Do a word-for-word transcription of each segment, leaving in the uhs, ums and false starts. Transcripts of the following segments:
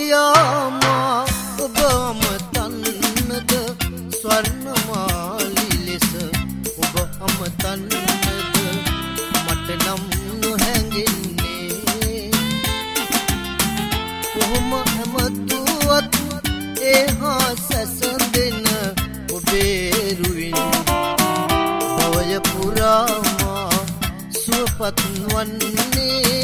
කියාමා ඔබ අමතන්නද ස්වර්ණමාලි ලෙස ඔබ අමතන්නද මට නම් නොහැඟෙන්නේ කොහොම හැමතුවත් එහා සැසඳෙන ඔබේ රුවින් භවය පුරාමා සුවපත් වන්නේ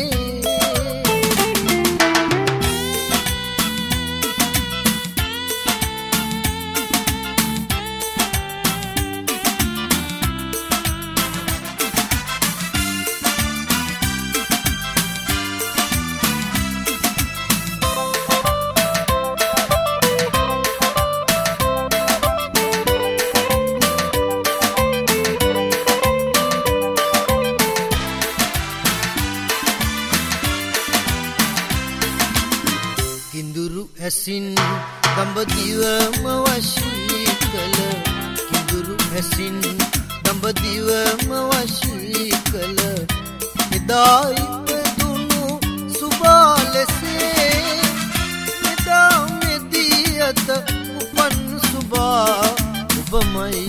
කිඳුරු ඇසින් දඹදිවම වශී කළ කිඳුරු ඇසින් දඹදිවම වශී කළ එදා ඉපදුණු සුබාලසේ එදා මෙදී අත උපන් සුබා ඔබමයි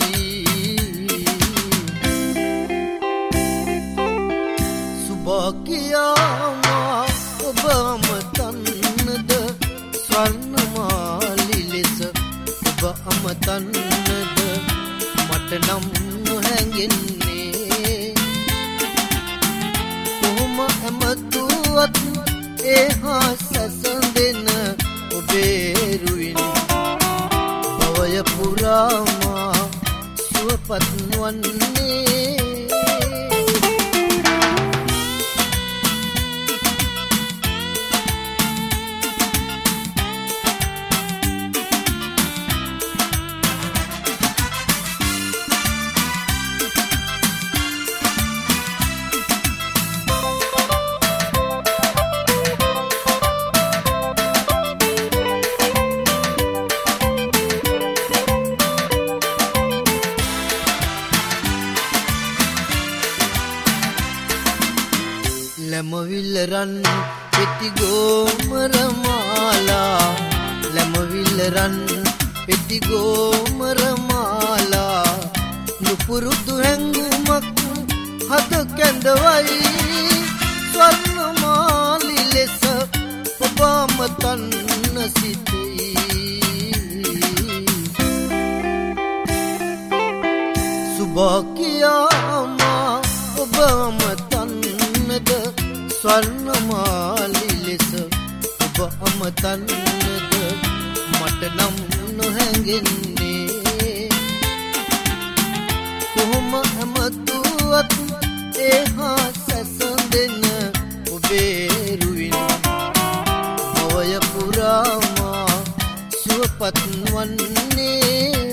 සුබා කියාමා ඔබ අමතන්නද ස්වර්ණමාලි ලෙස ඔබ අමතන්නද මට නම් නොහැඟෙන්නේ කොහොම ඇමතුවත් එහා සැසඳෙන ඔබේ රුවින් භවය පුරාමා සුවපත් වන්නේ ලැමවිල්ල රන් පෙති ගෝමර මාලා ලැමවිල්ල රන් පෙති ගෝමර මාලා නුපුරුදු හැඟුමක් හද කැඳවයි ස්වර්ණමාලි ලෙස ඔබ අමතන්න සිතී සුබා කියාමා ඔබ අමතන්නද ස්වර්ණමාලි ලෙස ඔබ අමතන්නද මට නම් නොහැඟෙන්නේ කොහොම හැමතුවත් එහා සැසඳෙන ඔබේ රුවින් භවය පුරාමා සුවපත් වන්නේ